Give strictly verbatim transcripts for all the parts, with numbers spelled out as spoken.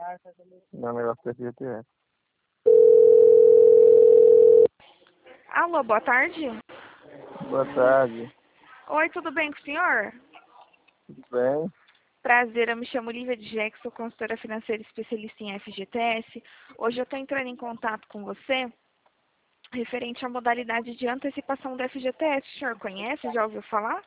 Não, negócio do F G T S. Alô, boa tarde. Boa tarde. Oi, tudo bem com o senhor? Tudo bem? Prazer, eu me chamo Lívia de Jex, sou consultora financeira especialista em F G T S. Hoje eu estou entrando em contato com você referente à modalidade de antecipação do F G T S. O senhor conhece? Já ouviu falar?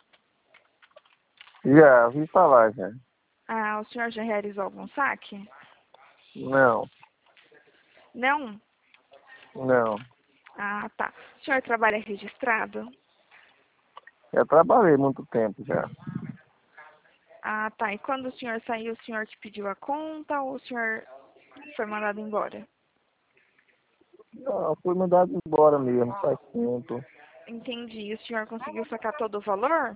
Já, ouvi falar já. Ah, o senhor já realizou algum saque? Não, Não? não. Ah, tá. O senhor trabalha registrado? Eu trabalhei muito tempo já. Ah, tá. E quando o senhor saiu, o senhor que pediu a conta ou o senhor foi mandado embora? Não, eu fui mandado embora mesmo, faz tempo. Entendi. E o senhor conseguiu sacar todo o valor?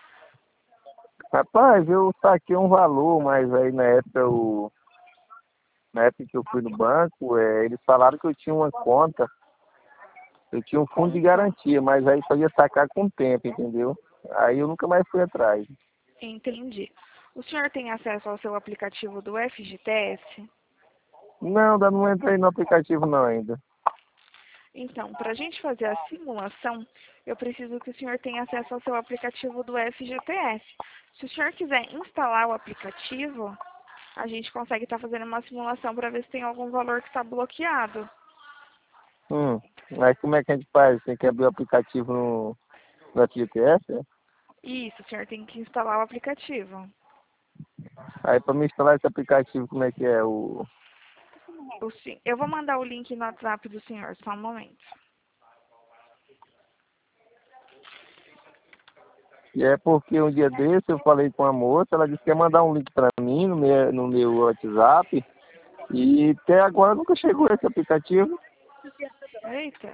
Rapaz, eu saquei um valor, mas aí na época, o... na época que eu fui no banco, é, eles falaram que eu tinha uma conta, eu tinha um fundo de garantia, mas aí só ia sacar com o tempo, entendeu? Aí eu nunca mais fui atrás. Entendi. O senhor tem acesso ao seu aplicativo do F G T S? Não, ainda não entrei no aplicativo não ainda. Então, para a gente fazer a simulação, eu preciso que o senhor tenha acesso ao seu aplicativo do F G T S. Se o senhor quiser instalar o aplicativo, a gente consegue estar fazendo uma simulação para ver se tem algum valor que está bloqueado. Hum, mas como é que a gente faz? Tem que abrir o aplicativo no, no F G T S? É? Isso, o senhor tem que instalar o aplicativo. Aí para me instalar esse aplicativo, como é que é? O... O se- Eu vou mandar o link no WhatsApp do senhor, só um momento. E é porque um dia desse eu falei com a moça, ela disse que ia mandar um link para mim no meu, no meu WhatsApp, e até agora nunca chegou esse aplicativo. Eita.